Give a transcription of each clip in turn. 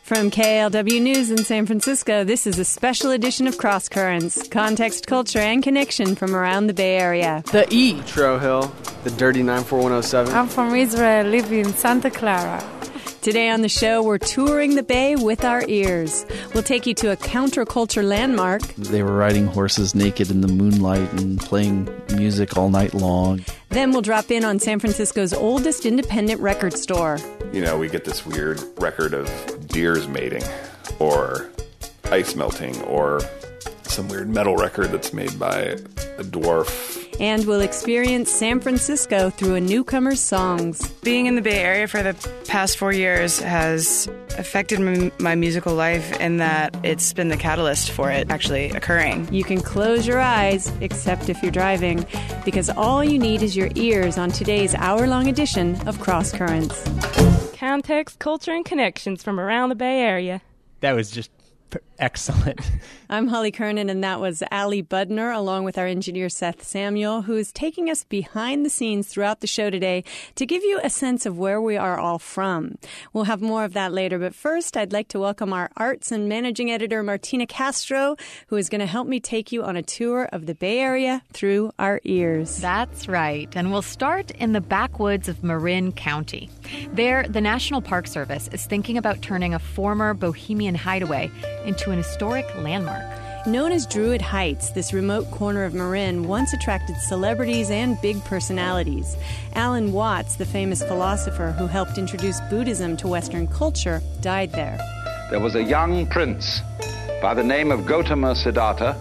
From KLW News in San Francisco, this is a special edition of Cross Currents, context, culture, and connection from around the Bay Area. The E. Tro Hill, the dirty 94107. I'm from Israel, live in Santa Clara. Today on the show, we're touring the Bay with our ears. We'll take you to a counterculture landmark. They were riding horses naked in the moonlight and playing music all night long. Then we'll drop in on San Francisco's oldest independent record store. You know, we get this weird record of deers mating or ice melting or some weird metal record that's made by a dwarf. And we'll experience San Francisco through a newcomer's songs. Being in the Bay Area for the past 4 years has affected my musical life in that it's been the catalyst for it actually occurring. You can close your eyes, except if you're driving, because all you need is your ears on today's hour-long edition of Cross Currents. Context, culture, and connections from around the Bay Area. That was just excellent. I'm Holly Kernan, and that was Ali Budner, along with our engineer Seth Samuel, who is taking us behind the scenes throughout the show today to give you a sense of where we are all from. We'll have more of that later, but first I'd like to welcome our arts and managing editor Martina Castro, who is going to help me take you on a tour of the Bay Area through our ears. That's right, and we'll start in the backwoods of Marin County. There, the National Park Service is thinking about turning a former bohemian hideaway into an historic landmark. Known as Druid Heights, this remote corner of Marin once attracted celebrities and big personalities. Alan Watts, the famous philosopher who helped introduce Buddhism to Western culture, died there. There was a young prince by the name of Gautama Siddhartha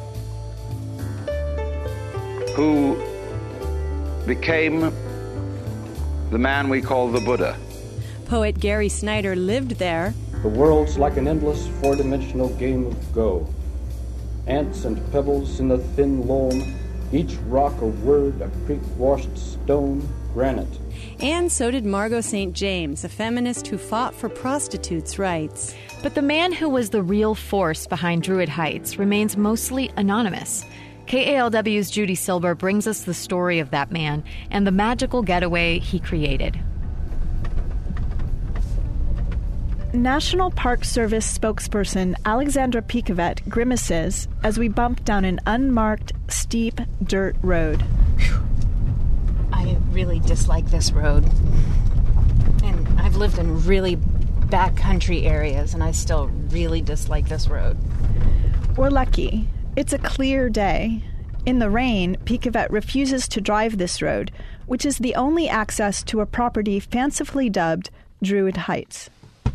who became the man we call the Buddha. Poet Gary Snyder lived there. The world's like an endless four-dimensional game of Go. Ants and pebbles in the thin loam, each rock a word, a creek-washed stone, granite. And so did Margot St. James, a feminist who fought for prostitutes' rights. But the man who was the real force behind Druid Heights remains mostly anonymous. KALW's Judy Silber brings us the story of that man and the magical getaway he created. National Park Service spokesperson Alexandra Picovet grimaces as we bump down an unmarked, steep dirt road. I really dislike this road. And I've lived in really backcountry areas, and I still really dislike this road. We're lucky. It's a clear day. In the rain, Picovet refuses to drive this road, which is the only access to a property fancifully dubbed Druid Heights.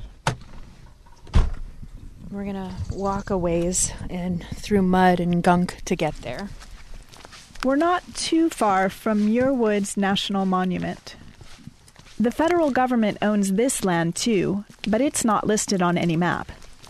We're going to walk a ways and through mud and gunk to get there. We're not too far from Muir Woods National Monument. The federal government owns this land too, but it's not listed on any map.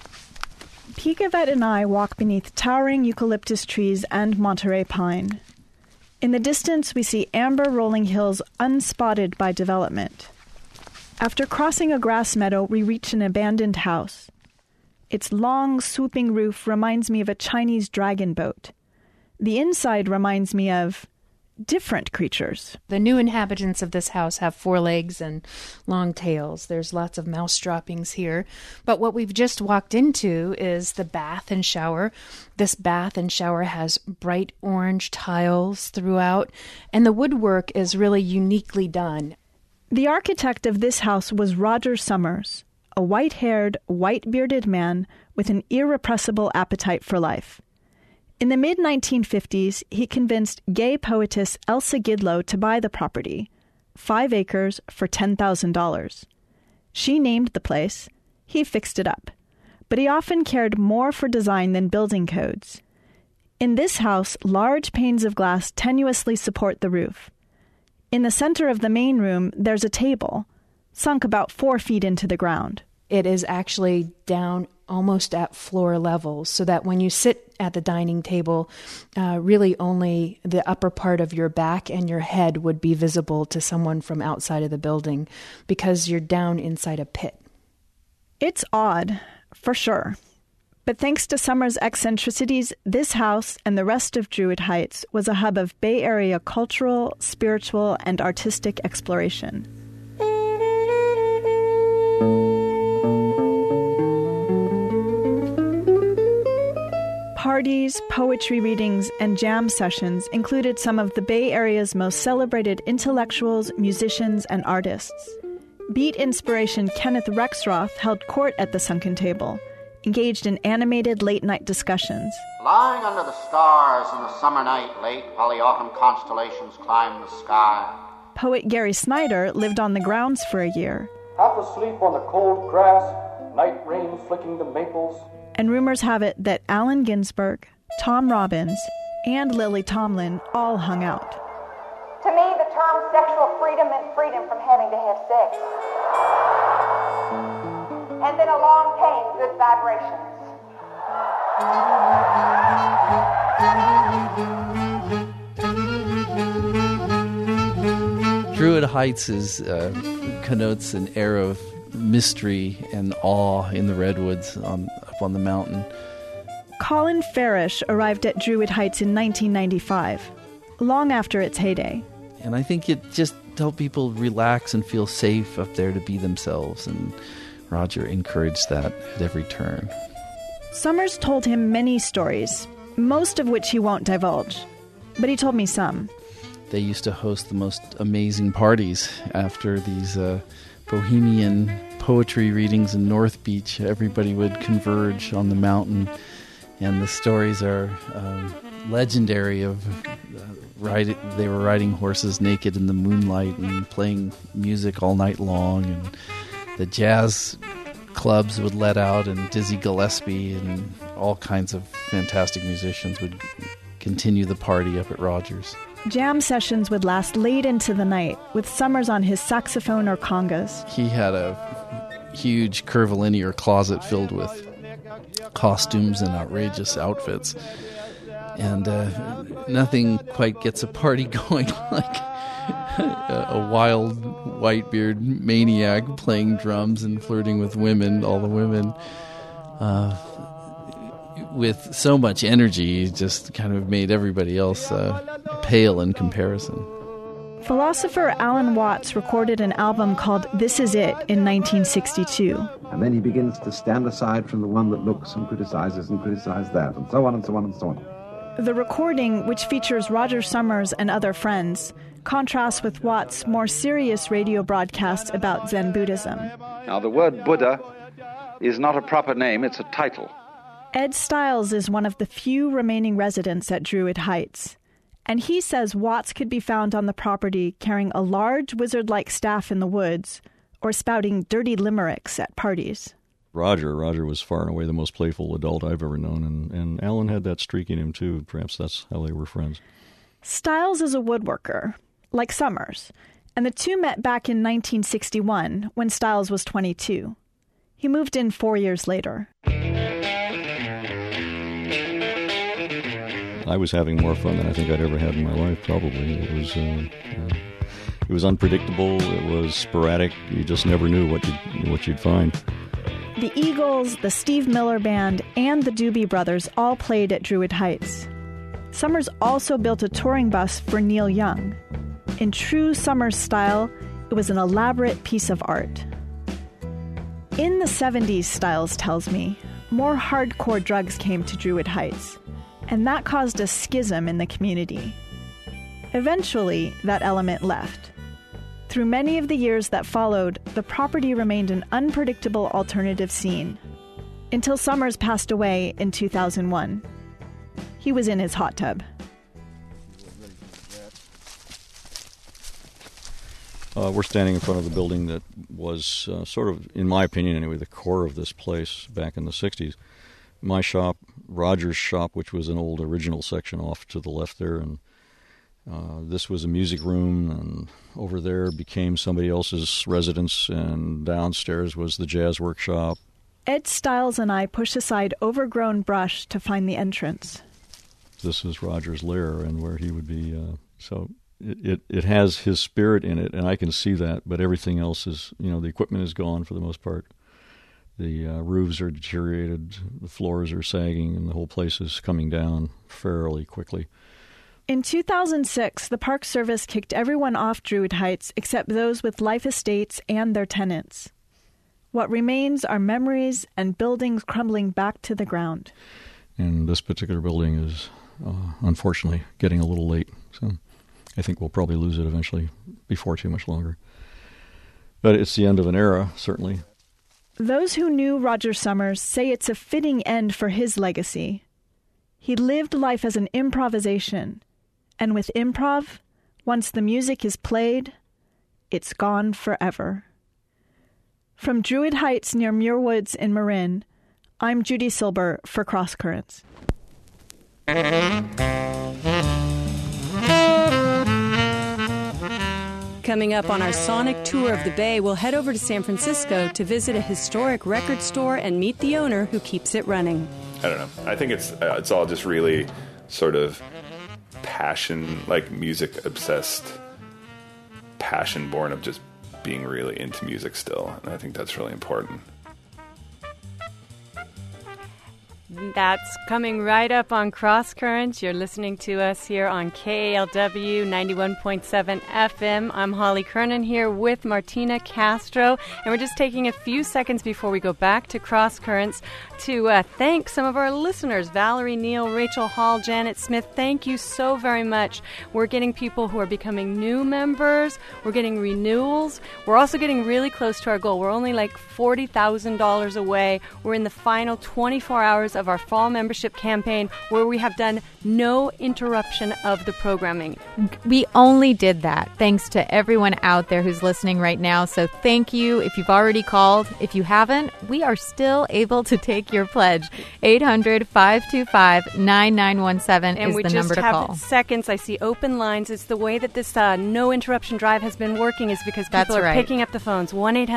Picovet and I walk beneath towering eucalyptus trees and Monterey pine. In the distance, we see amber rolling hills unspotted by development. After crossing a grass meadow, we reach an abandoned house. Its long, swooping roof reminds me of a Chinese dragon boat. The inside reminds me of different creatures. The new inhabitants of this house have 4 legs and long tails. There's lots of mouse droppings here. But what we've just walked into is the bath and shower. This bath and shower has bright orange tiles throughout, and the woodwork is really uniquely done. The architect of this house was Roger Summers, a white-haired, white-bearded man with an irrepressible appetite for life. In the mid-1950s, he convinced gay poetess Elsa Gidlow to buy the property, 5 acres for $10,000. She named the place. He fixed it up. But he often cared more for design than building codes. In this house, large panes of glass tenuously support the roof. In the center of the main room, there's a table, sunk about 4 feet into the ground. It is actually down almost at floor level, so that when you sit at the dining table, really only the upper part of your back and your head would be visible to someone from outside of the building because you're down inside a pit. It's odd, for sure. But thanks to Summers' eccentricities, this house and the rest of Druid Heights was a hub of Bay Area cultural, spiritual, and artistic exploration. parties, poetry readings, and jam sessions included some of the Bay Area's most celebrated intellectuals, musicians, and artists. Beat inspiration Kenneth Rexroth held court at the Sunken Table, engaged in animated late-night discussions. Lying under the stars in the summer night late, while the autumn constellations climb the sky. Poet Gary Snyder lived on the grounds for a year. Half asleep on the cold grass, night rain flicking the maples. And rumors have it that Allen Ginsberg, Tom Robbins, and Lily Tomlin all hung out. To me, the term sexual freedom meant freedom from having to have sex. And then along came Good Vibrations. Druid Heights connotes an era of mystery and awe in the redwoods up on the mountain. Colin Farish arrived at Druid Heights in 1995, long after its heyday. And I think it just helped people relax and feel safe up there to be themselves, and Roger encouraged that at every turn. Summers told him many stories, most of which he won't divulge, but he told me some. They used to host the most amazing parties after these bohemian poetry readings in North Beach. Everybody would converge on the mountain, and the stories are legendary of they were riding horses naked in the moonlight and playing music all night long, and the jazz clubs would let out, and Dizzy Gillespie and all kinds of fantastic musicians would continue the party up at Rogers. Jam sessions would last late into the night, with Summers on his saxophone or congas. He had a huge curvilinear closet filled with costumes and outrageous outfits. And nothing quite gets a party going like a wild white-beard maniac playing drums and flirting with women, all the women. With so much energy, it just kind of made everybody else pale in comparison. Philosopher Alan Watts recorded an album called This Is It in 1962. And then he begins to stand aside from the one that looks and criticizes that, and so on and so on and so on. The recording, which features Roger Summers and other friends, contrasts with Watts' more serious radio broadcasts about Zen Buddhism. Now, the word Buddha is not a proper name, it's a title. Ed Stiles is one of the few remaining residents at Druid Heights, and he says Watts could be found on the property carrying a large wizard-like staff in the woods or spouting dirty limericks at parties. Roger was far and away the most playful adult I've ever known, and Alan had that streak in him too. Perhaps that's how they were friends. Stiles is a woodworker, like Summers, and the two met back in 1961 when Stiles was 22. He moved in 4 years later. I was having more fun than I think I'd ever had in my life, probably. It was unpredictable, it was sporadic, you just never knew what you'd find. The Eagles, the Steve Miller Band, and the Doobie Brothers all played at Druid Heights. Summers also built a touring bus for Neil Young. In true Summers style, it was an elaborate piece of art. In the 70s, Stiles tells me, more hardcore drugs came to Druid Heights, and that caused a schism in the community. Eventually, that element left. Through many of the years that followed, the property remained an unpredictable alternative scene, until Summers passed away in 2001. He was in his hot tub. We're standing in front of the building that was sort of, in my opinion anyway, the core of this place back in the 60s. My shop, Roger's shop, which was an old original section off to the left there, and this was a music room, and over there became somebody else's residence, and downstairs was the jazz workshop. Ed Stiles and I push aside overgrown brush to find the entrance. This is Roger's lair, and where he would be. So it has his spirit in it, and I can see that, but everything else is, the equipment is gone for the most part. The roofs are deteriorated, the floors are sagging, and the whole place is coming down fairly quickly. In 2006, the Park Service kicked everyone off Druid Heights except those with life estates and their tenants. What remains are memories and buildings crumbling back to the ground. And this particular building is, unfortunately, getting a little late. So I think we'll probably lose it eventually before too much longer. But it's the end of an era, certainly. Those who knew Roger Summers say it's a fitting end for his legacy. He lived life as an improvisation. And with improv, once the music is played, it's gone forever. From Druid Heights near Muir Woods in Marin, I'm Judy Silber for Cross Currents. Coming up on our sonic tour of the Bay, we'll head over to San Francisco to visit a historic record store and meet the owner who keeps it running. I don't know. I think it's all just really sort of passion, like music-obsessed passion born of just being really into music still. And I think that's really important. That's coming right up on Cross Currents. You're listening to us here on KALW 91.7 FM. I'm Holly Kernan here with Martina Castro, and we're just taking a few seconds before we go back to Cross Currents to thank some of our listeners, Valerie Neal, Rachel Hall, Janet Smith. Thank you so very much. We're getting people who are becoming new members. We're getting renewals. We're also getting really close to our goal. We're only like $40,000 away. We're in the final 24 hours of our fall membership campaign, where we have done no interruption of the programming. We only did that thanks to everyone out there who's listening right now. So thank you if you've already called. If you haven't, we are still able to take your pledge. 800-525-9917 is the number to call. And we just have seconds. I see open lines. It's the way that this no interruption drive has been working is because people are picking up the phones.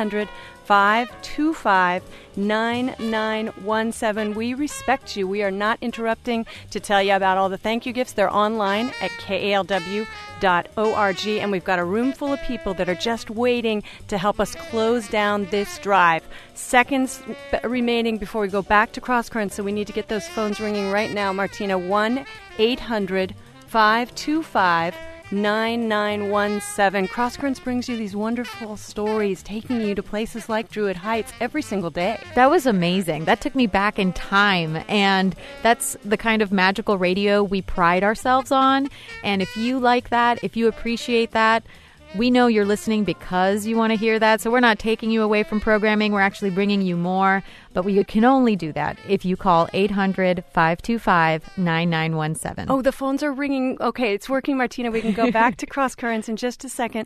1-800-525-9917. We respect you. We are not interrupting to tell you about all the thank you gifts. They're online at kalw.org, and we've got a room full of people that are just waiting to help us close down this drive. Seconds remaining before we go back to Cross Currents, so we need to get those phones ringing right now. Martina, 1-800-525-9917. Cross Currents brings you these wonderful stories, taking you to places like Druid Heights every single day. That was amazing. That took me back in time, and that's the kind of magical radio we pride ourselves on. And if you like that, if you appreciate that, we know you're listening because you want to hear that. So we're not taking you away from programming. We're actually bringing you more. But we can only do that if you call 800-525-9917. Oh, the phones are ringing. Okay, it's working, Martina. We can go back to Cross Currents in just a second.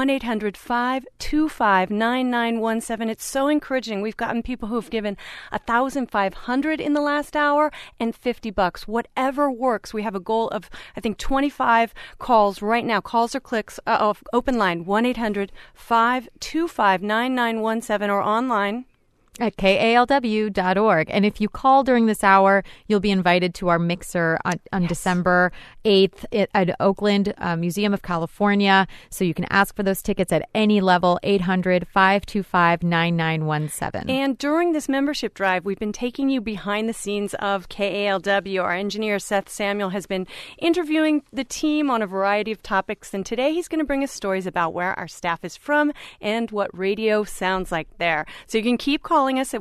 1-800-525-9917. It's so encouraging. We've gotten people who have given $1,500 in the last hour and $50. Whatever works. We have a goal of, I think, 25 calls right now. Calls or clicks of open line. 1-800-525-9917 or online at kalw.org. And if you call during this hour, you'll be invited to our mixer on December 8th at Oakland Museum of California. So you can ask for those tickets at any level, 800-525-9917. And during this membership drive, we've been taking you behind the scenes of KALW. Our engineer, Seth Samuel, has been interviewing the team on a variety of topics. And today he's going to bring us stories about where our staff is from and what radio sounds like there. So you can keep calling us at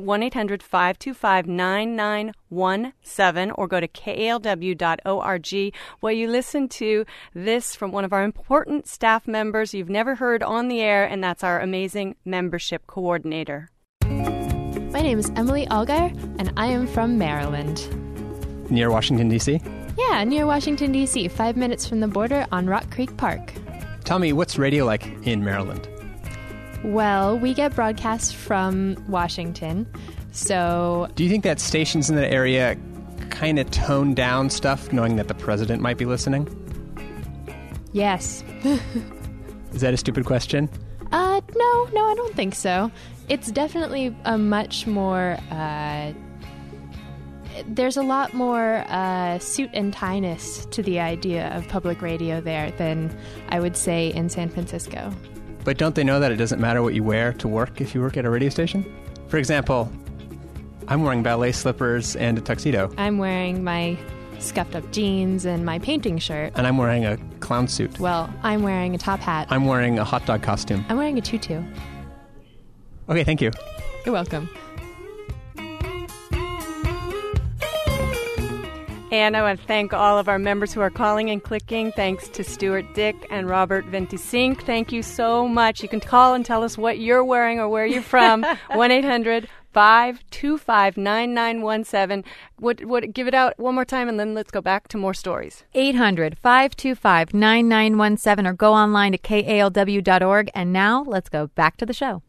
1-800-525-9917 or go to kalw.org, where you listen to this from one of our important staff members you've never heard on the air, and that's our amazing membership coordinator. My name is Emily Allgaier, and I am from Maryland. Near Washington, D.C.? Yeah, near Washington, D.C., 5 minutes from the border on Rock Creek Park. Tell me, what's radio like in Maryland? Well, we get broadcasts from Washington, so... Do you think that stations in that area kind of tone down stuff, knowing that the president might be listening? Yes. Is that a stupid question? No, I don't think so. It's definitely a much more... there's a lot more suit and tie-ness to the idea of public radio there than I would say in San Francisco. But don't they know that it doesn't matter what you wear to work if you work at a radio station? For example, I'm wearing ballet slippers and a tuxedo. I'm wearing my scuffed up jeans and my painting shirt. And I'm wearing a clown suit. Well, I'm wearing a top hat. I'm wearing a hot dog costume. I'm wearing a tutu. Okay, thank you. You're welcome. And I want to thank all of our members who are calling and clicking. Thanks to Stuart Dick and Robert Ventisink. Thank you so much. You can call and tell us what you're wearing or where you're from. 1-800-525-9917. Give it out one more time, and then let's go back to more stories. 800-525-9917, or go online to kalw.org. And now let's go back to the show.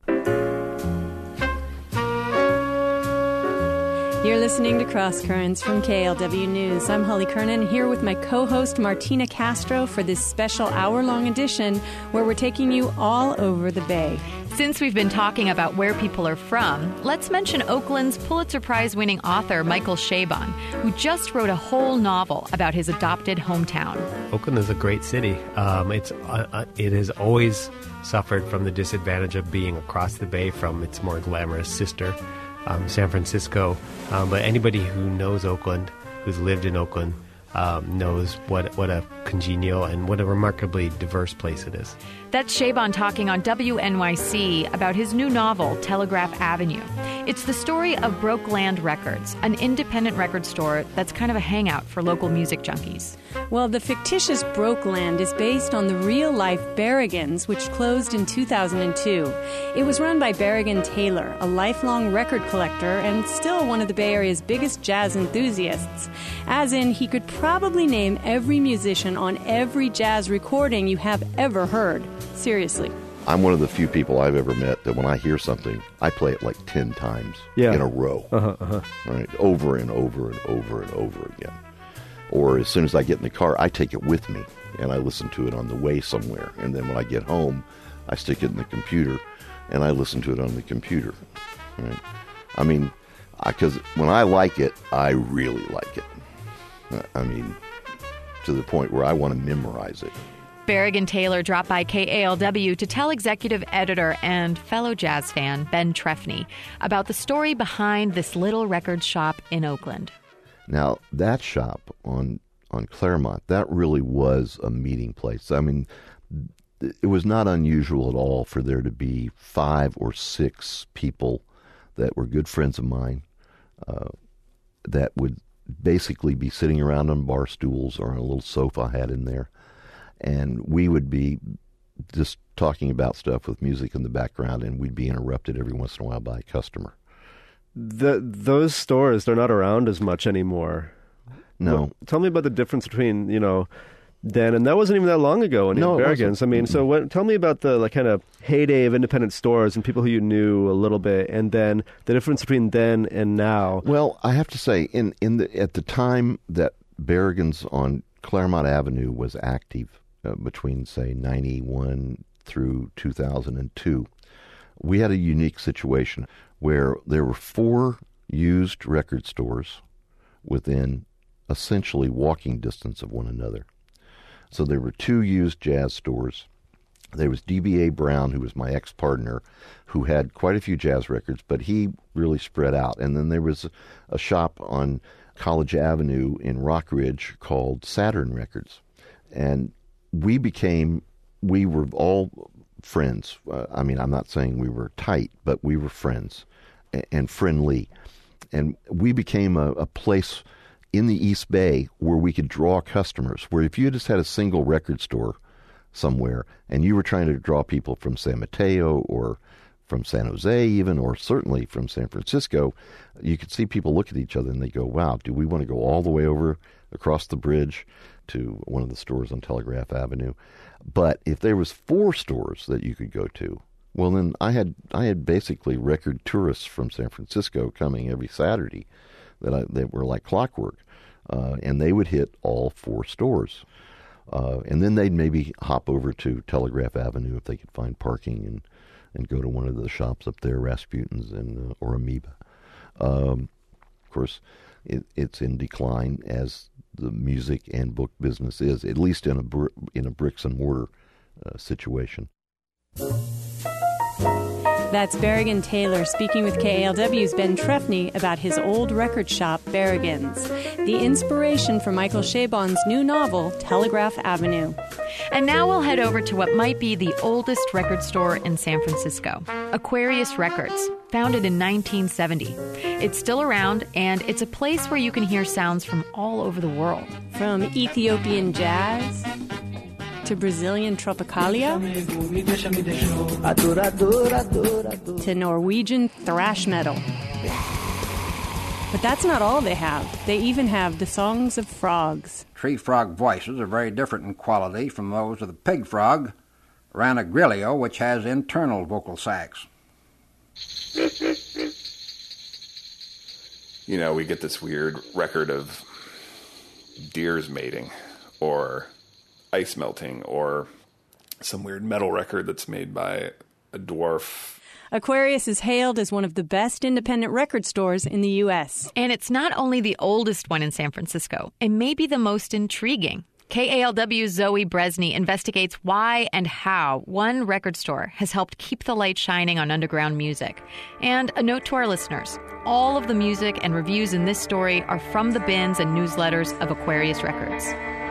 You're listening to Cross Currents from KLW News. I'm Holly Kernan, here with my co-host Martina Castro for this special hour-long edition where we're taking you all over the Bay. Since we've been talking about where people are from, let's mention Oakland's Pulitzer Prize-winning author Michael Chabon, who just wrote a whole novel about his adopted hometown. Oakland is a great city. It has always suffered from the disadvantage of being across the Bay from its more glamorous sister, San Francisco. But anybody who knows Oakland, who's lived in Oakland, knows what a congenial and what a remarkably diverse place it is. That's Chabon talking on WNYC about his new novel, Telegraph Avenue. It's the story of Broke Land Records, an independent record store that's kind of a hangout for local music junkies. Well, the fictitious Broke Land is based on the real-life Berrigans, which closed in 2002. It was run by Berrigan Taylor, a lifelong record collector and still one of the Bay Area's biggest jazz enthusiasts. As in, he could probably name every musician on every jazz recording you have ever heard. Seriously. I'm one of the few people I've ever met that when I hear something, I play it like 10 times in a row. Right? Over and over and over and over again. Or as soon as I get in the car, I take it with me and I listen to it on the way somewhere. And then when I get home, I stick it in the computer and I listen to it on the computer. Right? I mean, because when I like it, I really like it. I mean, to the point where I want to memorize it. Berrigan Taylor dropped by KALW to tell executive editor and fellow jazz fan Ben Trefny about the story behind this little record shop in Oakland. Now, that shop on Claremont, that really was a meeting place. I mean, it was not unusual at all for there to be 5 or 6 people that were good friends of mine that would basically be sitting around on bar stools or on a little sofa I had in there. And we would be just talking about stuff with music in the background, and we'd be interrupted every once in a while by a customer. Those stores, they're not around as much anymore. No. Well, tell me about the difference between, then, and that wasn't even that long ago in Berrigan's. I mean, so tell me about the kind of heyday of independent stores and people who you knew a little bit, and then the difference between then and now. Well, I have to say, at the time that Berrigan's on Claremont Avenue was active, between, say, 91 through 2002, we had a unique situation where there were 4 used record stores within essentially walking distance of one another. So there were 2 used jazz stores. There was DBA Brown, who was my ex-partner, who had quite a few jazz records, but he really spread out. And then there was a shop on College Avenue in Rockridge called Saturn Records. And we were all friends. I mean, I'm not saying we were tight, but we were friends and friendly. And we became a place in the East Bay where we could draw customers, where if you just had a single record store somewhere and you were trying to draw people from San Mateo or from San Jose even, or certainly from San Francisco, you could see people look at each other and they go, wow, do we want to go all the way over across the bridge to one of the stores on Telegraph Avenue? But if there was 4 stores that you could go to, well, then I had basically record tourists from San Francisco coming every Saturday that were like clockwork, and they would hit all 4 stores. And then they'd maybe hop over to Telegraph Avenue if they could find parking and go to one of the shops up there, Rasputin's or Amoeba. Of course, it's in decline as the music and book business is, at least in a bricks and mortar situation. That's Berrigan Taylor speaking with KALW's Ben Trefny about his old record shop, Berrigan's, the inspiration for Michael Chabon's new novel, Telegraph Avenue. And now we'll head over to what might be the oldest record store in San Francisco, Aquarius Records. founded in 1970. It's still around, and it's a place where you can hear sounds from all over the world. From Ethiopian jazz to Brazilian tropicalia to Norwegian thrash metal. But that's not all they have. They even have the songs of frogs. Tree frog voices are very different in quality from those of the pig frog, Ranagrilio, which has internal vocal sacs. You know, we get this weird record of deers mating or ice melting or some weird metal record that's made by a dwarf. Aquarius is hailed as one of the best independent record stores in the U.S. And it's not only the oldest one in San Francisco, it may be the most intriguing. KALW's Zoe Bresney investigates why and how one record store has helped keep the light shining on underground music. And a note to our listeners, all of the music and reviews in this story are from the bins and newsletters of Aquarius Records.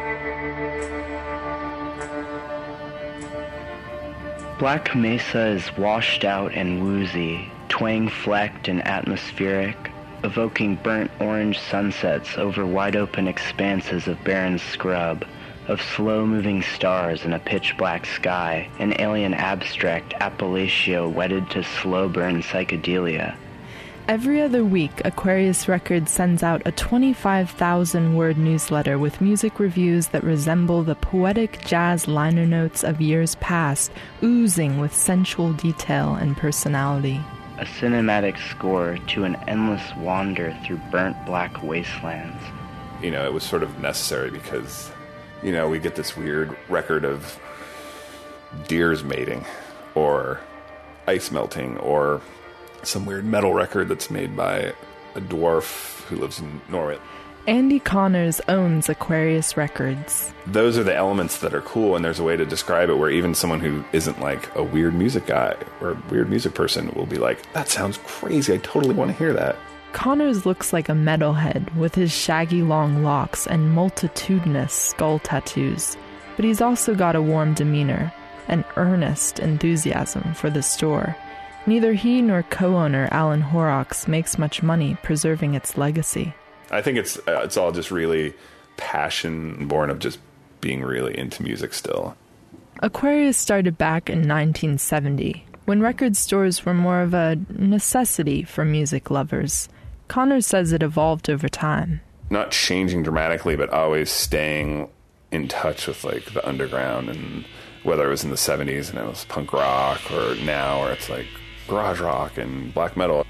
Black Mesa is washed out and woozy, twang-flecked and atmospheric, evoking burnt orange sunsets over wide-open expanses of barren scrub, of slow-moving stars in a pitch-black sky, an alien abstract Appalachia wedded to slow-burn psychedelia. Every other week, Aquarius Records sends out a 25,000-word newsletter with music reviews that resemble the poetic jazz liner notes of years past, oozing with sensual detail and personality. A cinematic score to an endless wander through burnt black wastelands. You know, it was sort of necessary because, you know, we get this weird record of deers mating or ice melting or some weird metal record that's made by a dwarf who lives in Norway. Andy Connors owns Aquarius Records. Those are the elements that are cool, and there's a way to describe it where even someone who isn't like a weird music guy or a weird music person will be like, that sounds crazy, I totally want to hear that. Connors looks like a metalhead with his shaggy long locks and multitudinous skull tattoos, but he's also got a warm demeanor, an earnest enthusiasm for the store. Neither he nor co-owner Alan Horrocks makes much money preserving its legacy. I think it's all just really passion born of just being really into music still. Aquarius started back in 1970, when record stores were more of a necessity for music lovers. Connors says it evolved over time. Not changing dramatically, but always staying in touch with like the underground, and whether it was in the 70s and it was punk rock, or now where it's like garage rock and black metal.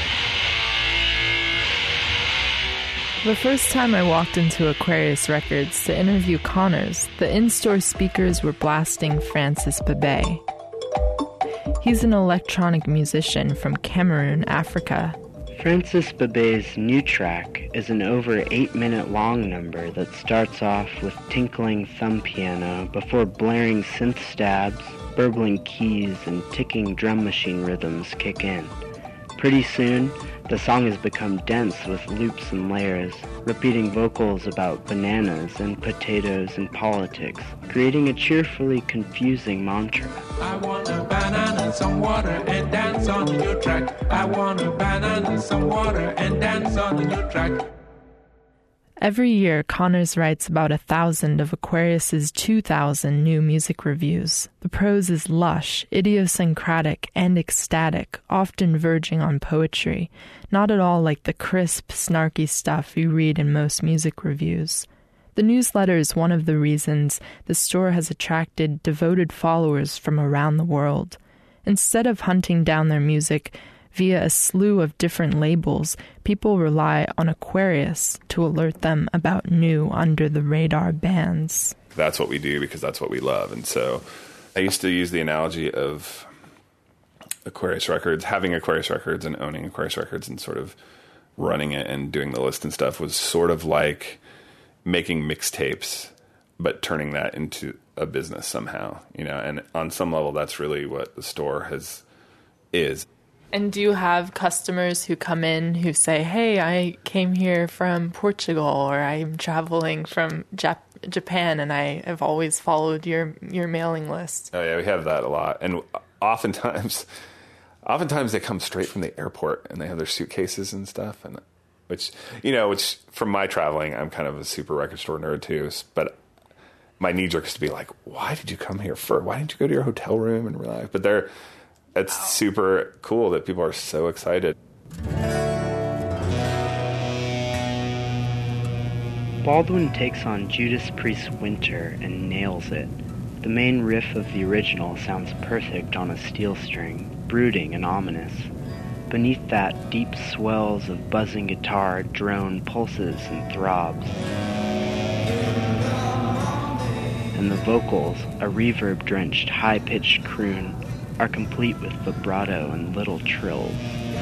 The first time I walked into Aquarius Records to interview Connors, the in-store speakers were blasting Francis Bebey. He's an electronic musician from Cameroon, Africa. Francis Bebey's new track is an over 8-minute long number that starts off with tinkling thumb piano before blaring synth stabs, burbling keys, and ticking drum machine rhythms kick in. Pretty soon, the song has become dense with loops and layers, repeating vocals about bananas and potatoes and politics, creating a cheerfully confusing mantra. I want a banana and some water and dance on the new track. I want a banana and some water and dance on the new track. Every year, Connors writes about 1,000 of Aquarius's 2,000 new music reviews. The prose is lush, idiosyncratic, and ecstatic, often verging on poetry, not at all like the crisp, snarky stuff you read in most music reviews. The newsletter is one of the reasons the store has attracted devoted followers from around the world. Instead of hunting down their music via a slew of different labels, people rely on Aquarius to alert them about new under-the-radar bands. That's what we do because that's what we love. And so I used to use the analogy of Aquarius Records, having Aquarius Records and owning Aquarius Records and sort of running it and doing the list and stuff was sort of like making mixtapes, but turning that into a business somehow, you know, and on some level that's really what the store is. And do you have customers who come in who say, hey, I came here from Portugal, or I'm traveling from Japan and I have always followed your mailing list? Oh, yeah, we have that a lot. And oftentimes oftentimes they come straight from the airport and they have their suitcases and stuff, and which from my traveling, I'm kind of a super record store nerd too, but my knee jerk is to be like, why did you come here first? Why didn't you go to your hotel room and relax? But it's super cool that people are so excited. Baldwin takes on Judas Priest's Winter and nails it. The main riff of the original sounds perfect on a steel string, brooding and ominous. Beneath that, deep swells of buzzing guitar drone pulses and throbs. And the vocals, a reverb-drenched, high-pitched croon, are complete with vibrato and little trills.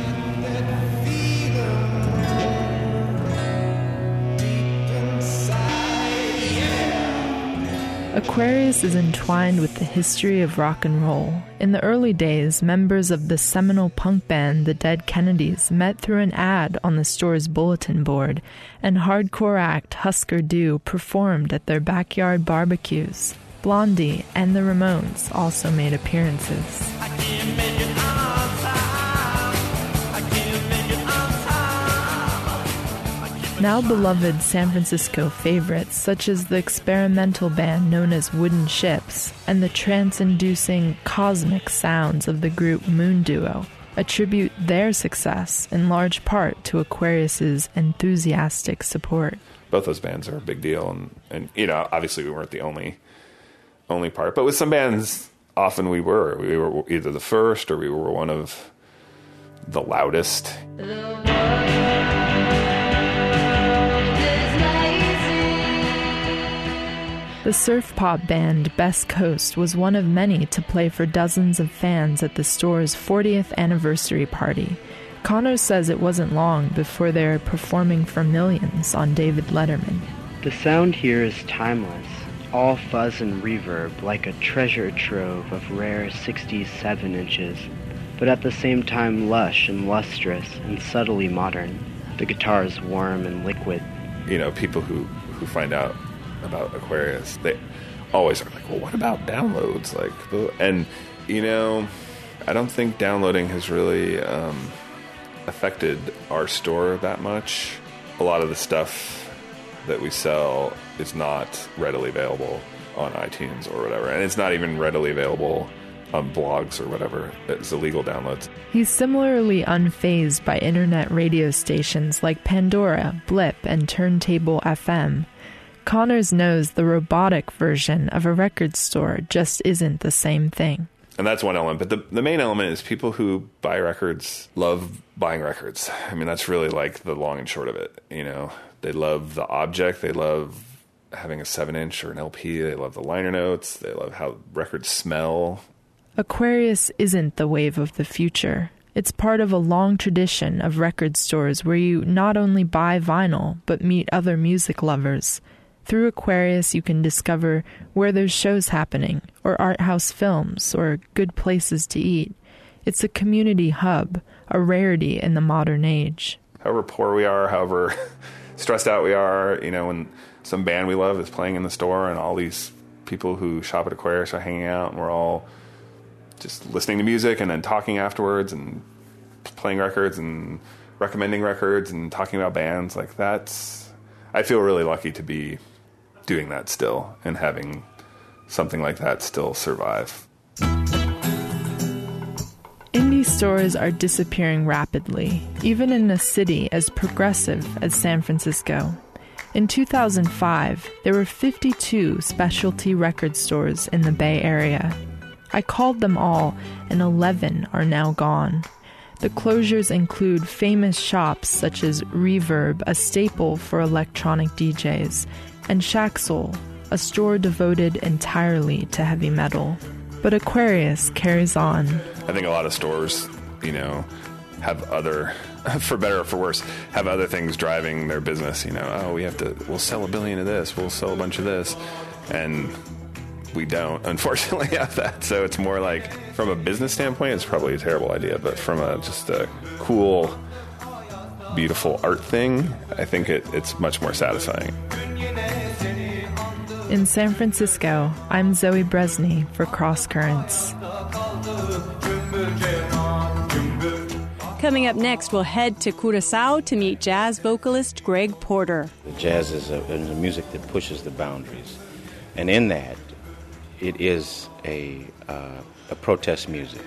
Aquarius is entwined with the history of rock and roll. In the early days, members of the seminal punk band The Dead Kennedys met through an ad on the store's bulletin board, and hardcore act Husker Du performed at their backyard barbecues. Blondie and the Ramones also made appearances. Now beloved San Francisco favorites such as the experimental band known as Wooden Ships and the trance-inducing cosmic sounds of the group Moon Duo attribute their success in large part to Aquarius's enthusiastic support. Both those bands are a big deal, and obviously we weren't the only part, but with some bands often we were either the first or we were one of the loudest. The surf pop band Best Coast was one of many to play for dozens of fans at the store's 40th anniversary party. Connors says it wasn't long before they were performing for millions on David Letterman. The sound here is timeless, all fuzz and reverb like a treasure trove of rare 60s 7-inches, but at the same time lush and lustrous and subtly modern. The guitar is warm and liquid. People who find out about Aquarius, they always are like, well, what about downloads? And I don't think downloading has really affected our store that much. A lot of the stuff that we sell is not readily available on iTunes or whatever, and it's not even readily available on blogs or whatever. It's illegal downloads. He's similarly unfazed by internet radio stations like Pandora, Blip, and Turntable FM. Connors knows the robotic version of a record store just isn't the same thing. And that's one element. But the main element is people who buy records love buying records. I mean, that's really like the long and short of it. They love the object. They love having a 7-inch or an LP. They love the liner notes. They love how records smell. Aquarius isn't the wave of the future. It's part of a long tradition of record stores where you not only buy vinyl, but meet other music lovers. Through Aquarius, you can discover where there's shows happening, or art house films, or good places to eat. It's a community hub, a rarity in the modern age. However poor we are, however stressed out we are, when some band we love is playing in the store and all these people who shop at Aquarius are hanging out and we're all just listening to music and then talking afterwards and playing records and recommending records and talking about bands, I feel really lucky to be doing that still and having something like that still survive. Indie stores are disappearing rapidly, even in a city as progressive as San Francisco. In 2005, there were 52 specialty record stores in the Bay Area. I called them all, and 11 are now gone. The closures include famous shops such as Reverb, a staple for electronic DJs, and Shaxel, a store devoted entirely to heavy metal. But Aquarius carries on. I think a lot of stores, have other, for better or for worse, have other things driving their business. We'll sell 1 billion of this, we'll sell a bunch of this, and we don't, unfortunately, have that. So it's more like, from a business standpoint, it's probably a terrible idea, but from just a cool, beautiful art thing, I think it's much more satisfying. In San Francisco, I'm Zoe Bresney for Cross Currents. coming up next, we'll head to Curaçao to meet jazz vocalist Greg Porter. Jazz is a music that pushes the boundaries. And in that, it is a protest music.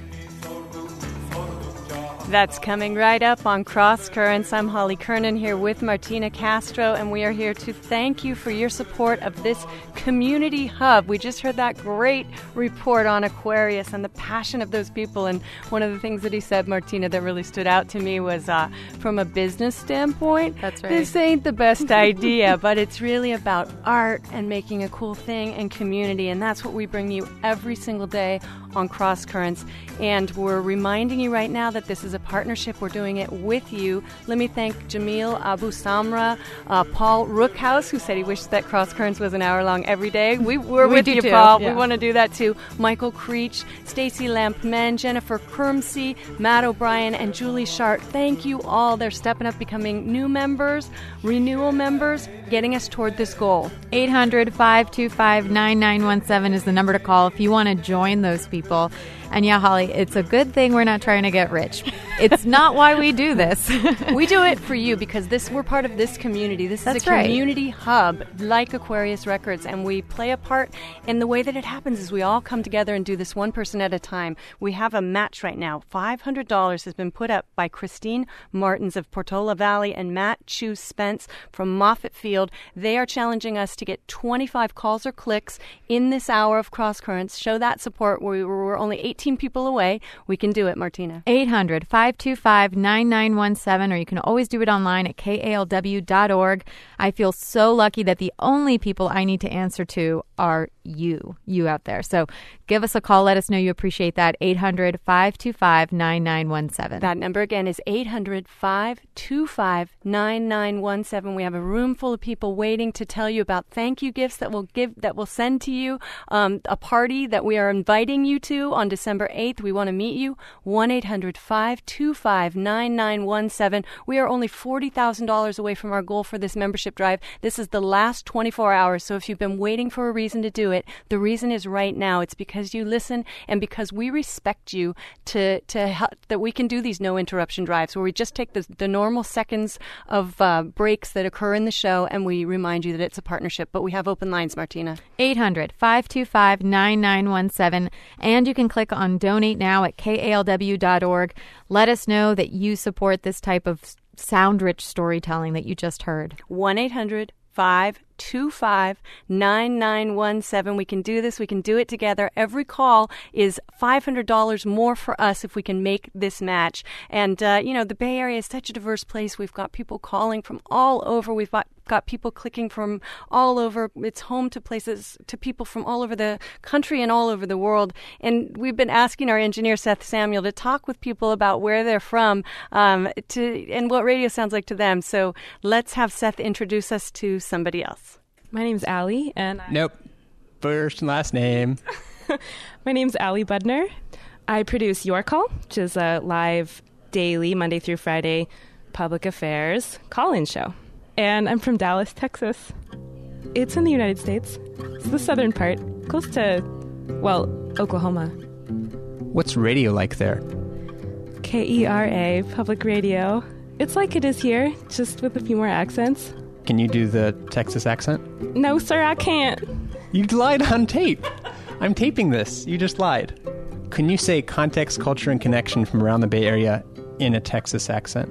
That's coming right up on Cross Currents. I'm Holly Kernan here with Martina Castro, and we are here to thank you for your support of this community hub. We just heard that great report on Aquarius and the passion of those people, and one of the things that he said, Martina, that really stood out to me was from a business standpoint, that's right, this ain't the best idea, but it's really about art and making a cool thing and community, and that's what we bring you every single day on Cross Currents. And we're reminding you right now that this is a partnership. We're doing it with you. Let me thank Jamil Abu Samra, Paul Rookhouse, who said he wished that Cross Currents was an hour long every day. We're with you, too. Paul. Yeah. We want to do that too. Michael Creech, Stacy Lampman, Jennifer Kermsey, Matt O'Brien, and Julie Shart. Thank you all. They're stepping up, becoming new members, renewal members, getting us toward this goal. 800-525-9917 is the number to call if you want to join those people. And yeah, Holly, it's a good thing we're not trying to get rich. It's not why we do this. We do it for you because we're part of this community. This is a community hub like Aquarius Records, and we play a part in the way that it happens is we all come together and do this one person at a time. We have a match right now. $500 has been put up by Christine Martins of Portola Valley and Matt Chu Spence from Moffett Field. They are challenging us to get 25 calls or clicks in this hour of Cross Currents. Show that support. We're only 18 people away. We can do it, Martina. 800-525-9917, or you can always do it online at kalw.org. I feel so lucky that the only people I need to answer to are you out there. So give us a call. Let us know you appreciate that. 800-525-9917. That number again is 800-525-9917. We have a room full of people waiting to tell you about thank you gifts that we'll send to you, a party that we are inviting you to on December 8th. We want to meet you. 1-800-525-9917. We are only $40,000 away from our goal for this membership drive. This is the last 24 hours. So if you've been waiting for a reason to do it, the reason is right now. It's because you listen and because we respect you to help, that we can do these no interruption drives where we just take the normal seconds of breaks that occur in the show and we remind you that it's a partnership. But we have open lines, Martina. 800-525-9917. And you can click on Donate Now at kalw.org. Let us know that you support this type of sound-rich storytelling that you just heard. 1-800-525-9917. We can do this. We can do it together. Every call is $500 more for us if we can make this match. And, the Bay Area is such a diverse place. We've got people calling from all over. We've got people clicking from all over. It's home to people from all over the country and all over the world. And we've been asking our engineer, Seth Samuel, to talk with people about where they're from and what radio sounds like to them. So let's have Seth introduce us to somebody else. My name's Allie, and Nope. First and last name. My name's Allie Budner. I produce Your Call, which is a live daily Monday through Friday public affairs call-in show. And I'm from Dallas, Texas. It's in the United States. It's the southern part, close to, Oklahoma. What's radio like there? KERA, public radio. It's like it is here, just with a few more accents. Can you do the Texas accent? No, sir, I can't. You lied on tape. I'm taping this. You just lied. Can you say context, culture, and connection from around the Bay Area in a Texas accent?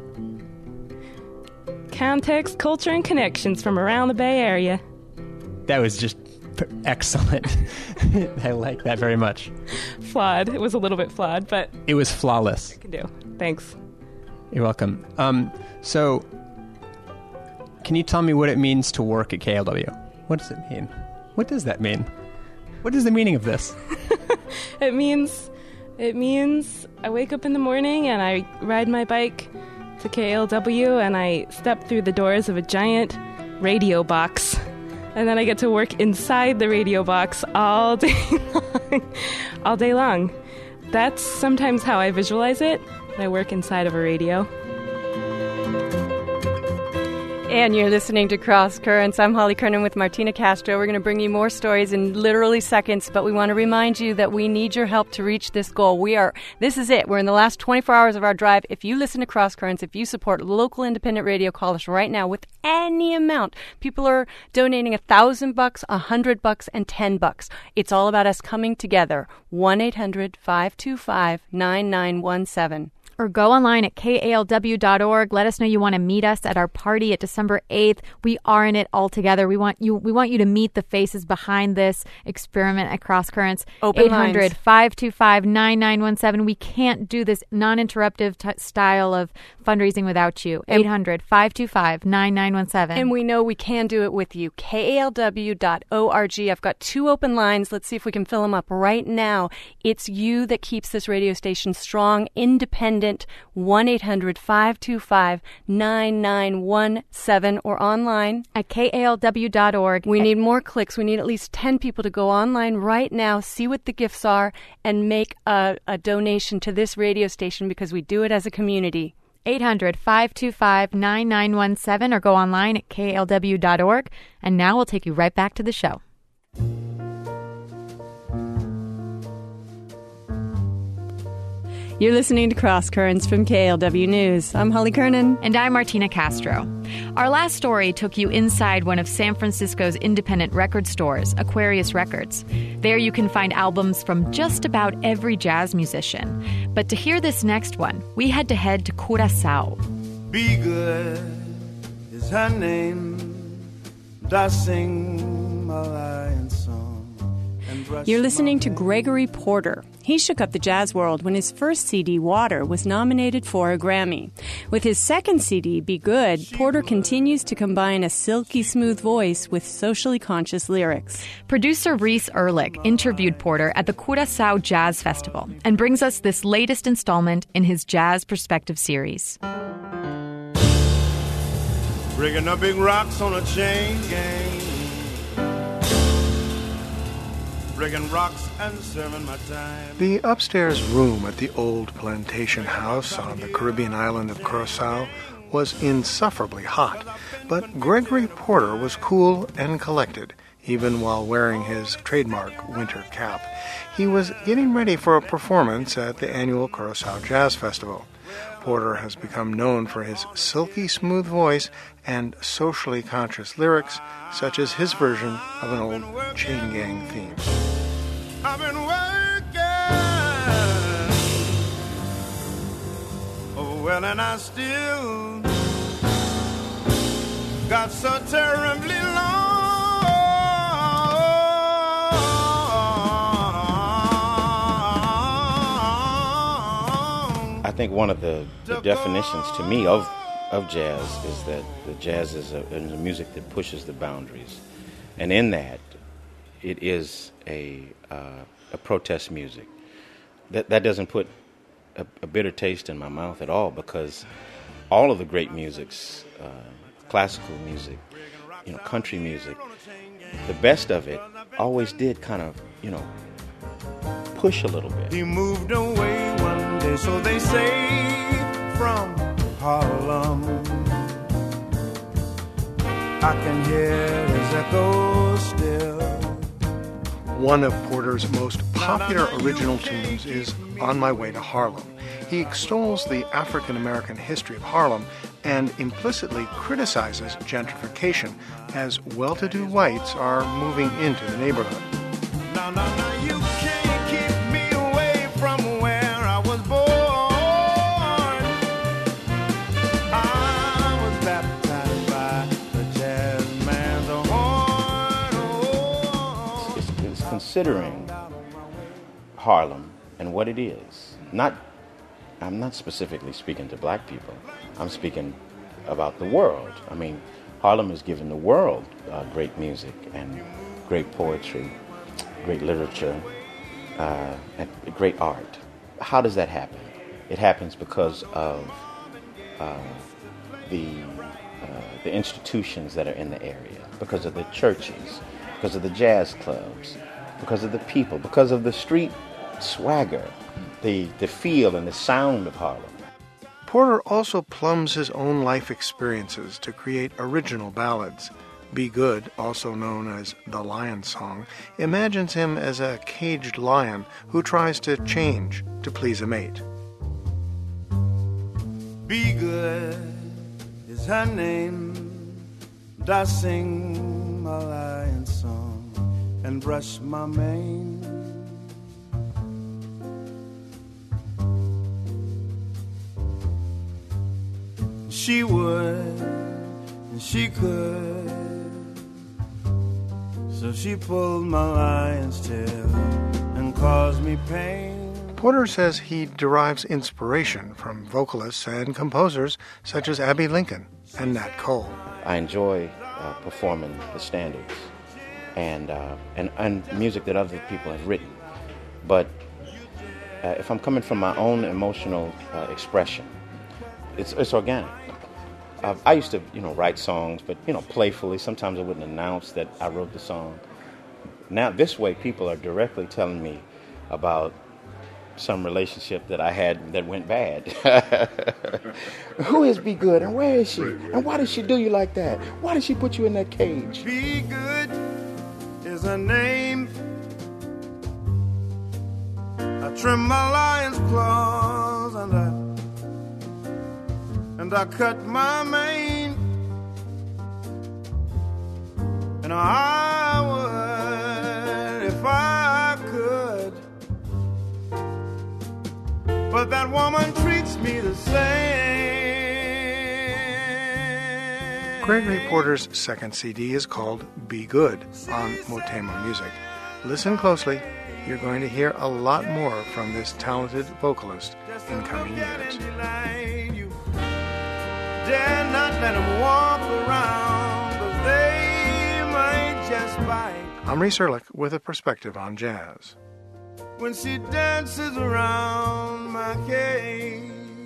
Context, culture, and connections from around the Bay Area. That was just excellent. I like that very much. Flawed. It was a little bit flawed, but... It was flawless. I can do. Thanks. You're welcome. So, can you tell me what it means to work at KLW? What does it mean? What does that mean? What is the meaning of this? It means I wake up in the morning and I ride my bike to KLW and I step through the doors of a giant radio box. And then I get to work inside the radio box all day long. That's sometimes how I visualize it. I work inside of a radio. And you're listening to Cross Currents. I'm Holly Kernan with Martina Castro. We're going to bring you more stories in literally seconds, but we want to remind you that we need your help to reach this goal. This is it. We're in the last 24 hours of our drive. If you listen to Cross Currents, if you support local independent radio, call us right now with any amount. People are donating $1,000, $100, and $10. It's all about us coming together. 1-800-525-9917. Or go online at kalw.org. Let us know you want to meet us at our party at December 8th. We are in it all together. We want you to meet the faces behind this experiment at Cross Currents. 800-525-9917. We can't do this non-interruptive style of fundraising without you. 800-525-9917. And we know we can do it with you. kalw.org. I've got 2 open lines. Let's see if we can fill them up right now. It's you that keeps this radio station strong, independent. 1-800-525-9917 or online at kalw.org. We need more clicks. We need at least 10 people to go online right now, see what the gifts are, and make a donation to this radio station because we do it as a community. 800-525-9917 or go online at kalw.org. And now we'll take you right back to the show. You're listening to Cross Currents from KLW News. I'm Holly Kernan. And I'm Martina Castro. Our last story took you inside one of San Francisco's independent record stores, Aquarius Records. There you can find albums from just about every jazz musician. But to hear this next one, we had to head to Curaçao. Be good is her name. I sing my lion song. You're listening to Gregory Porter. He shook up the jazz world when his first CD, Water, was nominated for a Grammy. With his second CD, Be Good, Porter continues to combine a silky smooth voice with socially conscious lyrics. Producer Reese Ehrlich interviewed Porter at the Curaçao Jazz Festival and brings us this latest installment in his Jazz Perspective series. Breaking up big rocks on a chain gang. Rocks and serving my time. The upstairs room at the old plantation house on the Caribbean island of Curaçao was insufferably hot, but Gregory Porter was cool and collected, even while wearing his trademark winter cap. He was getting ready for a performance at the annual Curaçao Jazz Festival. Porter has become known for his silky smooth voice and socially conscious lyrics, such as his version of an old Chain Gang theme. I've been working, oh well, and I still got so terribly long. I think one of the definitions to me of jazz is that the jazz is a music that pushes the boundaries, and in that, it is a protest music. That doesn't put a bitter taste in my mouth at all, because all of the great musics, classical music, country music, the best of it always did kind of, push a little bit. He moved away one day, so they say, from Harlem. I can hear his echo still. One of Porter's most popular original tunes is On My Way to Harlem. He extols the African-American history of Harlem and implicitly criticizes gentrification as well-to-do whites are moving into the neighborhood. Now, you can't keep me away from where I was born. I was baptized by the jazz man's horn. It's considering Harlem and what it is. I'm not specifically speaking to black people. I'm speaking about the world. I mean, Harlem has given the world great music and great poetry, great literature, and great art. How does that happen? It happens because of the institutions that are in the area, because of the churches, because of the jazz clubs, because of the people, because of the street swagger, the feel and the sound of Harlem. Porter also plumbs his own life experiences to create original ballads. Be Good, also known as the Lion Song, imagines him as a caged lion who tries to change to please a mate. Be good is her name, and I sing my lion song and brush my mane. She would, and she could, so she pulled my lion's tail and caused me pain. Porter says he derives inspiration from vocalists and composers such as Abbey Lincoln and Nat Cole. I enjoy performing the standards and music that other people have written. But if I'm coming from my own emotional expression, it's organic. I used to, write songs, but, playfully. Sometimes I wouldn't announce that I wrote the song. Now, this way, people are directly telling me about some relationship that I had that went bad. Who is Be Good, and where is she? And why did she do you like that? Why did she put you in that cage? Be Good is her name. I trim my lion's claws and I cut my mane, and I would if I could, but that woman treats me the same. Gregory Porter's second CD is called Be Good on Motema Music. Listen closely. You're going to hear a lot more from this talented vocalist in coming years. Dare not let them walk around, 'cause they might just bite. I'm Reese Erlich with a perspective on jazz. When she dances around my cage.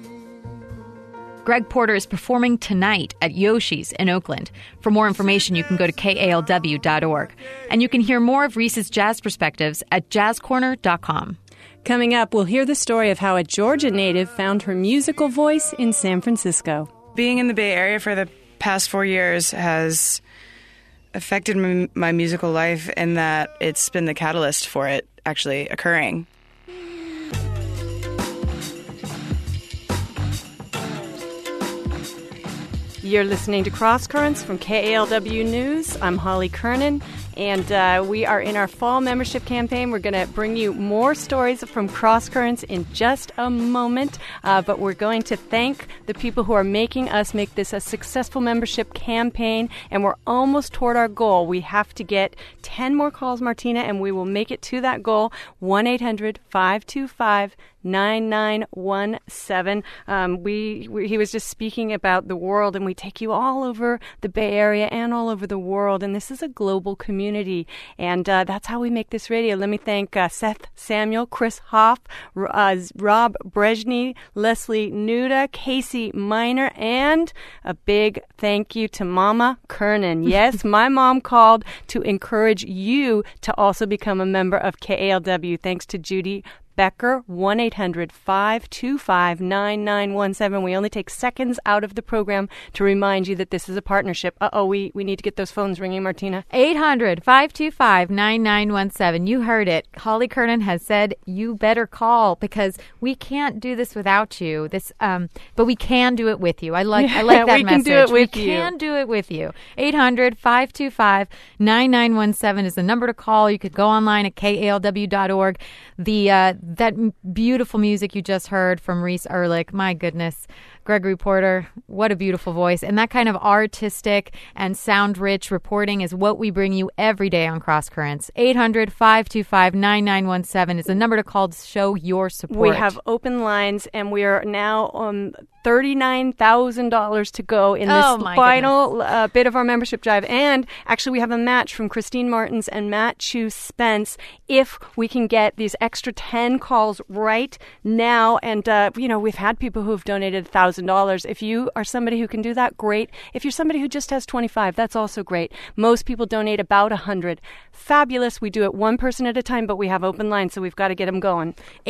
Greg Porter is performing tonight at Yoshi's in Oakland. For more information, you can go to kalw.org. And you can hear more of Reese's jazz perspectives at jazzcorner.com. Coming up, we'll hear the story of how a Georgia native found her musical voice in San Francisco. Being in the Bay Area for the past 4 years has affected my musical life in that it's been the catalyst for it actually occurring. You're listening to Cross Currents from KALW News. I'm Holly Kernan, and we are in our fall membership campaign. We're going to bring you more stories from Cross Currents in just a moment, but we're going to thank the people who are making us make this a successful membership campaign, and we're almost toward our goal. We have to get 10 more calls, Martina, and we will make it to that goal. 1-800-525-9917. He was just speaking about the world, and we take you all over the Bay Area and all over the world, and this is a global community, and that's how we make this radio. Let me thank Seth Samuel, Chris Hoff, Rob Brezhny, Leslie Nuda, Casey Miner, and a big thank you to Mama Kernan. Yes, my mom called to encourage you to also become a member of KALW. Thanks to Judy Becker, 1-800-525-9917. We only take seconds out of the program to remind you that this is a partnership. We need to get those phones ringing, Martina. 800-525-9917. You heard it. Holly Kernan has said you better call because we can't do this without you. But we can do it with you. I like that message. We can do it with you. We can do it with you. 800-525-9917 is the number to call. You could go online at kalw.org. That beautiful music you just heard from Reese Erlich, my goodness. Gregory Porter, what a beautiful voice. And that kind of artistic and sound-rich reporting is what we bring you every day on Cross Currents. 800-525-9917 is the number to call to show your support. We have open lines, and we are now on $39,000 to go in this final bit of our membership drive. And actually, we have a match from Christine Martins and Matt Chu Spence if we can get these extra 10 calls right now. And, we've had people who have donated $1,000 $5,000. If you are somebody who can do that, great. If you're somebody who just has 25, that's also great. Most people donate about 100. Fabulous. We do it one person at a time, but we have open lines, so we've got to get them going.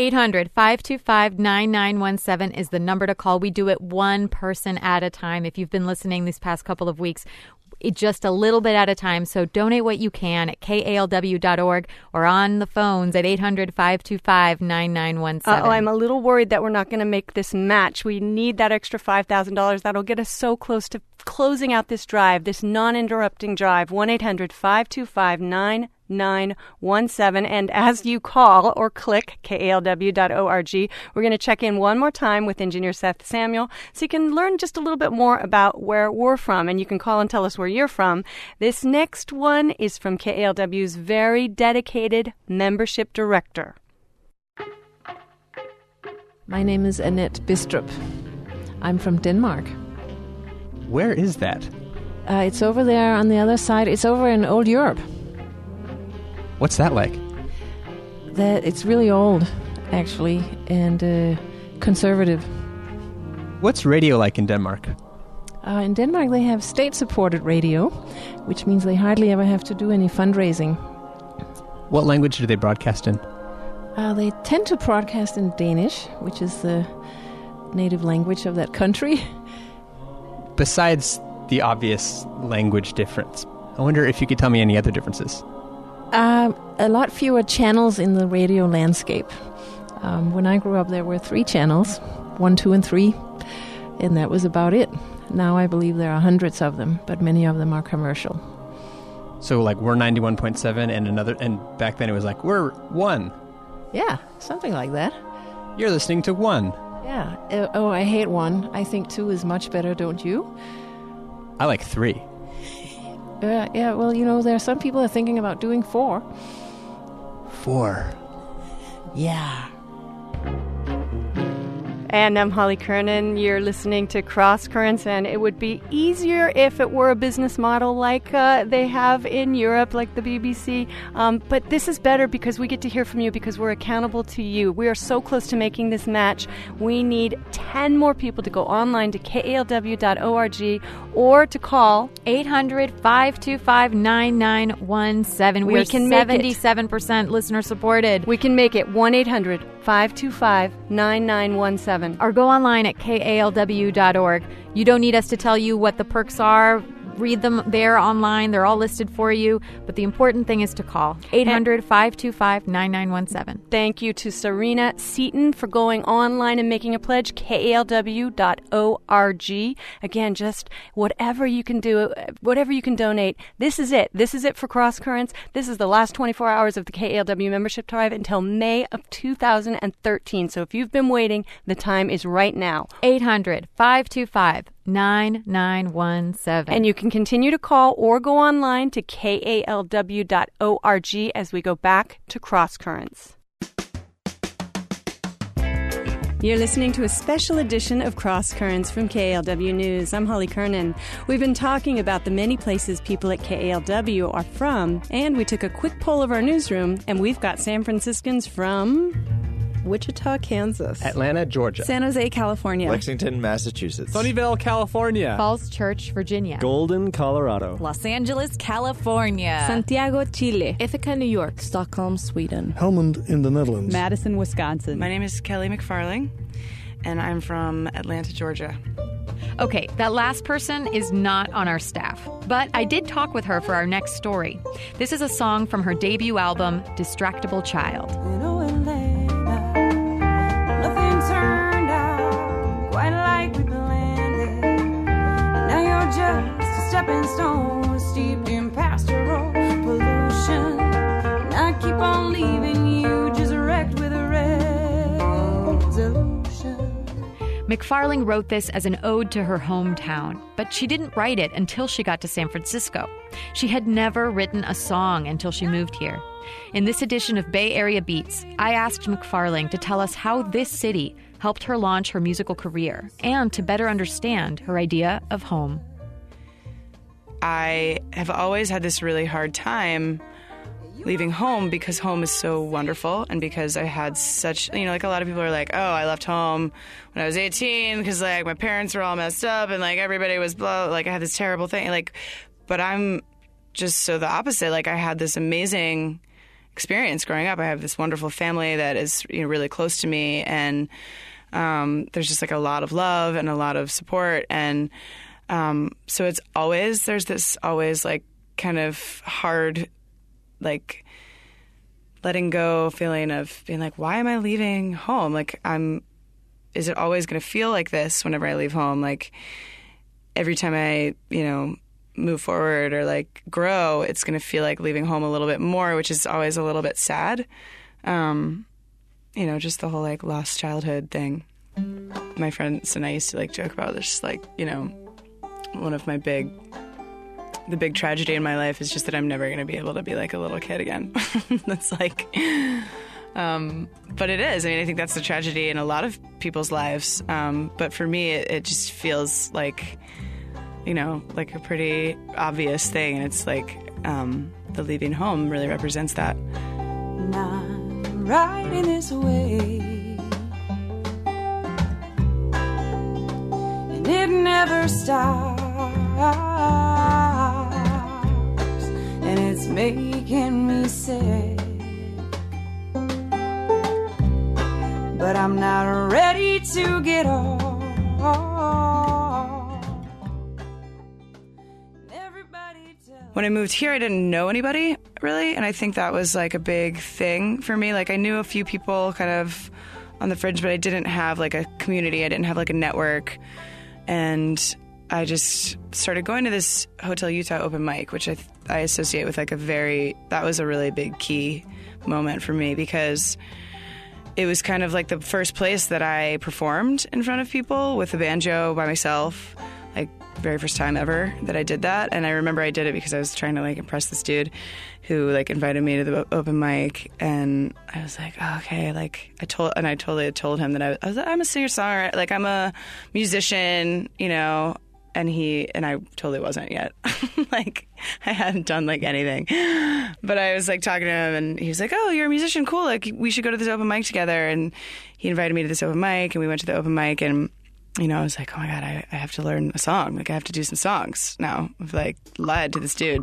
800-525-9917 is the number to call. We do it one person at a time. If you've been listening these past couple of weeks, just a little bit at a time. So donate what you can at kalw.org or on the phones at 800-525-9917. I'm a little worried that we're not going to make this match. We need that extra $5,000. That'll get us so close to closing out this drive, this non-interrupting drive. 1-800-525-9917. And as you call or click kalw.org, we're going to check in one more time with engineer Seth Samuel so you can learn just a little bit more about where we're from, and you can call and tell us where you're from. This next one is from KALW's very dedicated membership director. My name is Annette Bistrup. I'm from Denmark. Where is that? It's over there on the other side. It's over in old Europe. What's that like? It's really old, actually, and conservative. What's radio like in Denmark? In Denmark, they have state-supported radio, which means they hardly ever have to do any fundraising. What language do they broadcast in? They tend to broadcast in Danish, which is the native language of that country. Besides the obvious language difference, I wonder if you could tell me any other differences. A lot fewer channels in the radio landscape. When I grew up, there were 3 channels, 1, 2, and 3, and that was about it. Now I believe there are hundreds of them, but many of them are commercial. So like we're 91.7 and another, and back then it was like we're 1. Yeah, something like that. You're listening to 1. Yeah. I hate 1. I think 2 is much better, don't you? I like 3. Yeah, well, there are some people that are thinking about doing 4. 4. Yeah. And I'm Holly Kernan. You're listening to Cross Currents, and it would be easier if it were a business model like they have in Europe, like the BBC. But this is better because we get to hear from you because we're accountable to you. We are so close to making this match. We need 10 more people to go online to kalw.org or to call 800-525-9917. We are 77% listener supported. We can make it 1-800-525-9917. Or go online at kalw.org. You don't need us to tell you what the perks are. Read them there online. They're all listed for you. But the important thing is to call 800-525-9917. Thank you to Serena Seaton for going online and making a pledge. kalw.org. Again, just whatever you can do, whatever you can donate. This is it. This is it for Cross Currents. This is the last 24 hours of the KALW membership drive until May of 2013. So if you've been waiting, the time is right now. 800-525-9917. And you can continue to call or go online to kalw.org as we go back to Cross Currents. You're listening to a special edition of Cross Currents from KALW News. I'm Holly Kernan. We've been talking about the many places people at KALW are from, and we took a quick poll of our newsroom, and we've got San Franciscans from Wichita, Kansas. Atlanta, Georgia. San Jose, California. Lexington, Massachusetts. Sunnyvale, California. Falls Church, Virginia. Golden, Colorado. Los Angeles, California. Santiago, Chile. Ithaca, New York. Stockholm, Sweden. Helmand in the Netherlands. Madison, Wisconsin. My name is Kelly McFarling, and I'm from Atlanta, Georgia. Okay, that last person is not on our staff, but I did talk with her for our next story. This is a song from her debut album, Distractible Child. Nothing turned out quite like we planned it. Now you're just a stepping stone steeped in pastoral pollution. And I keep on leaving you just wrecked with a resolution. McFarling wrote this as an ode to her hometown, but she didn't write it until she got to San Francisco. She had never written a song until she moved here. In this edition of Bay Area Beats, I asked McFarling to tell us how this city helped her launch her musical career and to better understand her idea of home. I have always had this really hard time leaving home because home is so wonderful, and because I had such, like a lot of people are like, oh, I left home when I was 18 because like my parents were all messed up and like everybody was blah, like I had this terrible thing, like, but I'm just so the opposite. Like I had this amazing experience growing up. I have this wonderful family that is really close to me, and there's just like a lot of love and a lot of support, and so it's always, there's this always like kind of hard, like letting go feeling of being like, why am I leaving home? Like is it always going to feel like this whenever I leave home? Like every time I, move forward or like grow, it's going to feel like leaving home a little bit more, which is always a little bit sad. Just the whole like lost childhood thing. My friends and I used to like joke about this, like, one of the big tragedy in my life is just that I'm never going to be able to be like a little kid again. That's like, but it is. I mean, I think that's the tragedy in a lot of people's lives. But for me, it just feels like, like a pretty obvious thing. And it's like, the leaving home really represents that. Not riding this way, and it never stops. And it's making me sick, but I'm not ready to get off. When I moved here, I didn't know anybody really, and I think that was like a big thing for me. Like I knew a few people kind of on the fringe, but I didn't have like a community. I didn't have like a network, and I just started going to this Hotel Utah open mic, which I associate with like that was a really big key moment for me, because it was kind of like the first place that I performed in front of people with a banjo by myself, like very first time ever that I did that. And I remember I did it because I was trying to like impress this dude who like invited me to the open mic, and I was like, oh, okay, like I totally told him that I'm a singer-songwriter, like I'm a musician, and I totally wasn't yet. Like, I hadn't done, like, anything. But I was, like, talking to him, and he was like, oh, you're a musician, cool, like, we should go to this open mic together. And he invited me to this open mic, and we went to the open mic, and, I was like, oh, my God, I have to learn a song. Like, I have to do some songs now. I've, like, lied to this dude.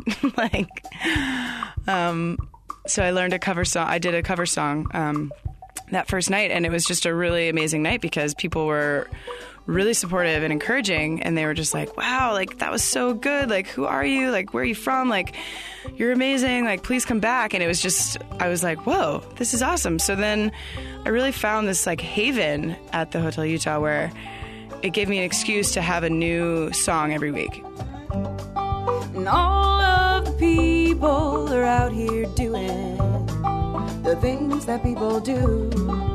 So I learned a cover song. I did a cover song that first night, and it was just a really amazing night because people were really supportive and encouraging, and they were just like, wow, like that was so good, like who are you, like where are you from, like you're amazing, like please come back. And it was just, I was like, whoa, this is awesome. So then I really found this like haven at the Hotel Utah where it gave me an excuse to have a new song every week. And all of the people are out here doing the things that people do,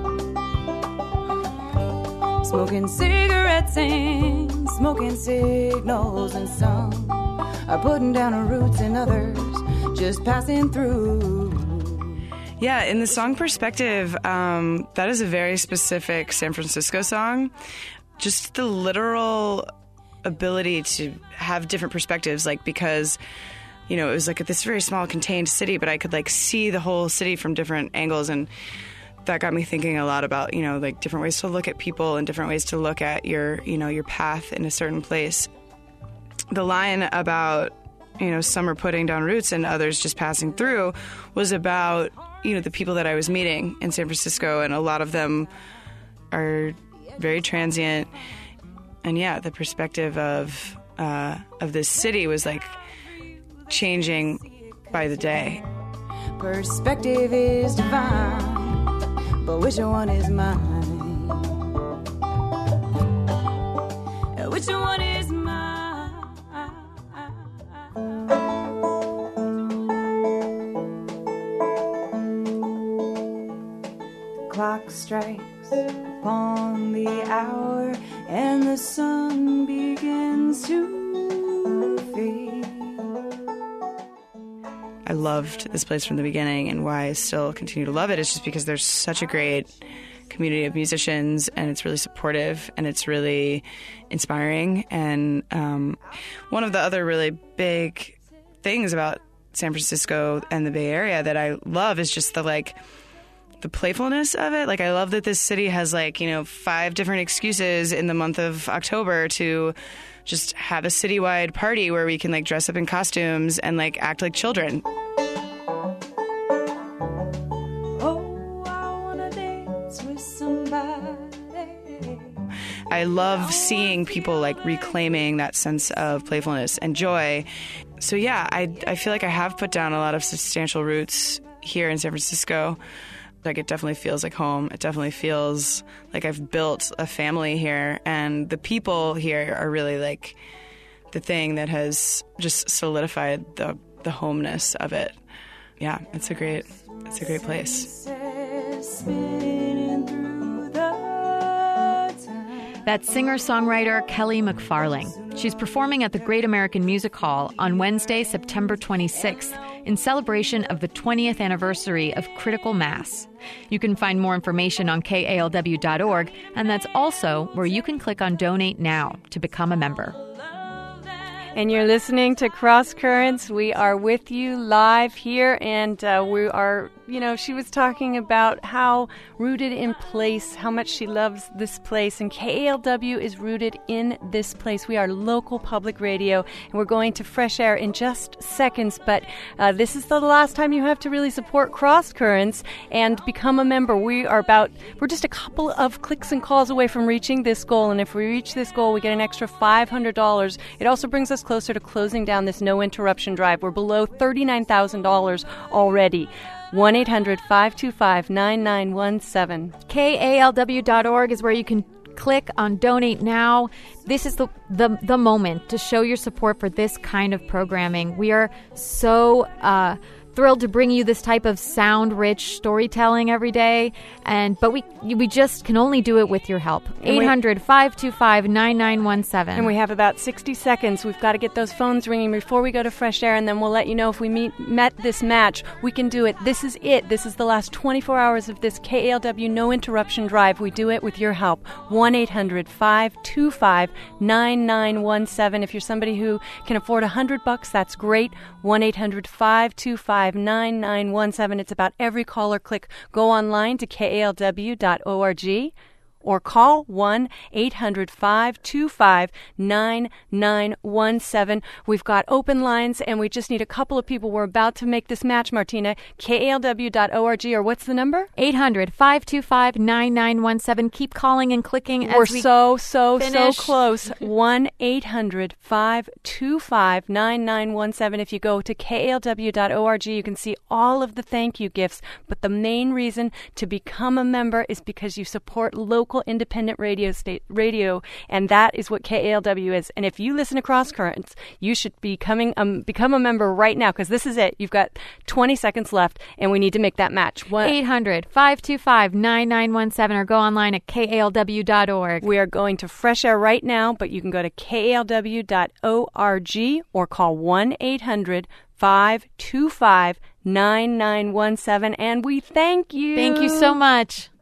smoking cigarettes and smoking signals, and some are putting down roots and others just passing through. Yeah, in the song Perspective, that is a very specific San Francisco song. Just the literal ability to have different perspectives, like because, it was like this very small contained city, but I could like see the whole city from different angles, and that got me thinking a lot about, like different ways to look at people and different ways to look at your path in a certain place. The line about, some are putting down roots and others just passing through was about, the people that I was meeting in San Francisco, and a lot of them are very transient. And yeah, the perspective of this city was like changing by the day. Perspective is divine, but which one is mine? Which one is mine? The clock strikes upon the hour, and the sun begins to fade. I loved this place from the beginning, and why I still continue to love it is just because there's such a great community of musicians, and it's really supportive, and it's really inspiring. And one of the other really big things about San Francisco and the Bay Area that I love is just the playfulness of it. Like, I love that this city has 5 different excuses in the month of October to just have a citywide party where we can dress up in costumes and act like children. I love seeing people reclaiming that sense of playfulness and joy. So yeah, I feel like I have put down a lot of substantial roots here in San Francisco. It definitely feels like home. It definitely feels like I've built a family here, and the people here are really the thing that has just solidified the homeness of it. Yeah, it's a great place. That's singer-songwriter Kelly McFarling. She's performing at the Great American Music Hall on Wednesday, September 26th, in celebration of the 20th anniversary of Critical Mass. You can find more information on KALW.org, and that's also where you can click on Donate Now to become a member. And you're listening to Cross Currents. We are with you live here, and we are, she was talking about how rooted in place, how much she loves this place, and KALW is rooted in this place. We are local public radio, and we're going to Fresh Air in just seconds, but this is the last time you have to really support Cross Currents and become a member. We're just a couple of clicks and calls away from reaching this goal, and if we reach this goal, we get an extra $500. It also brings us closer to closing down this no interruption drive. We're below $39,000 already. 1-800-525-9917. KALW.org is where you can click on Donate Now. This is the moment to show your support for this kind of programming. We are so thrilled to bring you this type of sound-rich storytelling every day, but we just can only do it with your help. 800-525-9917. And we have about 60 seconds. We've got to get those phones ringing before we go to Fresh Air, and then we'll let you know if we met this match. We can do it. This is it. This is the last 24 hours of this KALW No Interruption Drive. We do it with your help. 1-800-525-9917. If you're somebody who can afford $100, that's great. 1-800-525-9917. It's about every call or click. Go online to KALW.org or call 1-800-525-9917. We've got open lines, and we just need a couple of people. We're about to make this match, Martina. KALW.org, or what's the number? 800-525-9917. Keep calling and clicking as We're we so finish. close. 1-800-525-9917. If you go to KALW.org, you can see all of the thank you gifts. But the main reason to become a member is because you support local independent radio, and that is what KALW is. And if you listen to Cross Currents, you should become a member right now, because this is it. You've got 20 seconds left, and we need to make that match. 800-525-9917, or go online at KALW.org. We are going to Fresh Air right now, but you can go to KALW.org or call 1-800-525-9917, and we thank you. Thank you so much.